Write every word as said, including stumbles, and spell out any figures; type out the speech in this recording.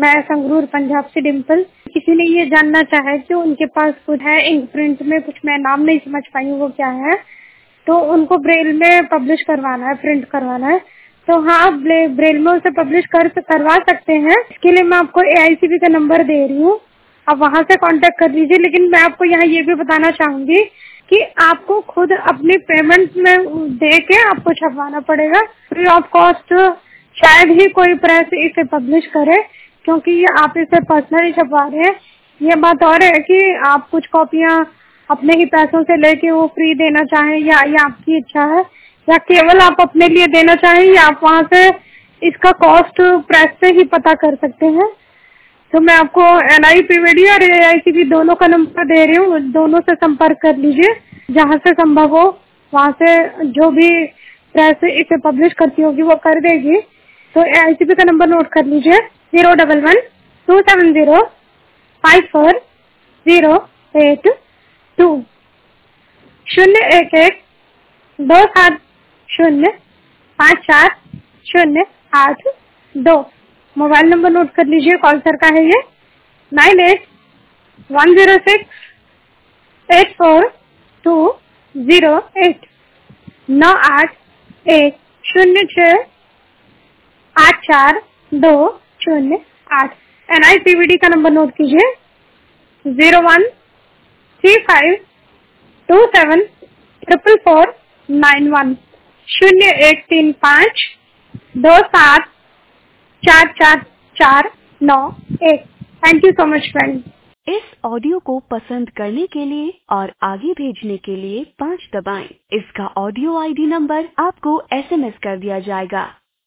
मैं संगरूर पंजाब से डिम्पल। किसी ने ये जानना चाहा है कि उनके पास कुछ है इंक प्रिंट में, कुछ मैं नाम नहीं समझ पाई हूँ वो क्या है, तो उनको ब्रेल में पब्लिश करवाना है, प्रिंट करवाना है। तो हाँ, आप ब्रेल में उसे पब्लिश कर करवा सकते हैं। इसके लिए मैं आपको एआईसीपी का नंबर दे रही हूँ, आप वहाँ से कांटेक्ट कर लीजिए। लेकिन मैं आपको यहाँ ये भी बताना चाहूंगी कि आपको खुद अपनी पेमेंट में दे के आपको छपवाना पड़ेगा, फ्री ऑफ कॉस्ट। शायद ही कोई प्रेस इसे पब्लिश करे, क्योंकि ये आप इसे पर्सनली छपवा रहे हैं। ये बात और है कि आप कुछ कॉपियाँ अपने ही पैसों से लेके वो फ्री देना चाहें, या ये आपकी इच्छा है, या केवल आप अपने लिए देना चाहें, या आप वहाँ से इसका कॉस्ट प्रेस से ही पता कर सकते हैं। तो मैं आपको एनआईपीवीडी और एआईसीपी दोनों का नंबर दे रही हूँ, दोनों से संपर्क कर लीजिए। जहाँ से संभव हो वहाँ से जो भी प्रेस इसे पब्लिश करती होगी वो कर देगी। तो एआईसीपी का नंबर नोट कर लीजिए, zero double one two seven zero five four zero eight two, शून्य एक एक दो सात शून्य पाँच चार शून्य आठ दो। मोबाइल नंबर नोट कर लीजिए, कॉल सर का है ये, nine eight one zero six eight four two zero eight, नौ आठ एक शून्य छः आठ चार दो शून्य आठ। एनआईपीवीडी का नंबर नोट कीजिए, zero one three five two seven triple four nine one, शून्य एक तीन पाँच दो सात चार चार चार नौ एक। Thank you so much friend. इस ऑडियो को पसंद करने के लिए और आगे भेजने के लिए पाँच दबाएं। इसका ऑडियो आईडी नंबर आपको एसएमएस कर दिया जाएगा।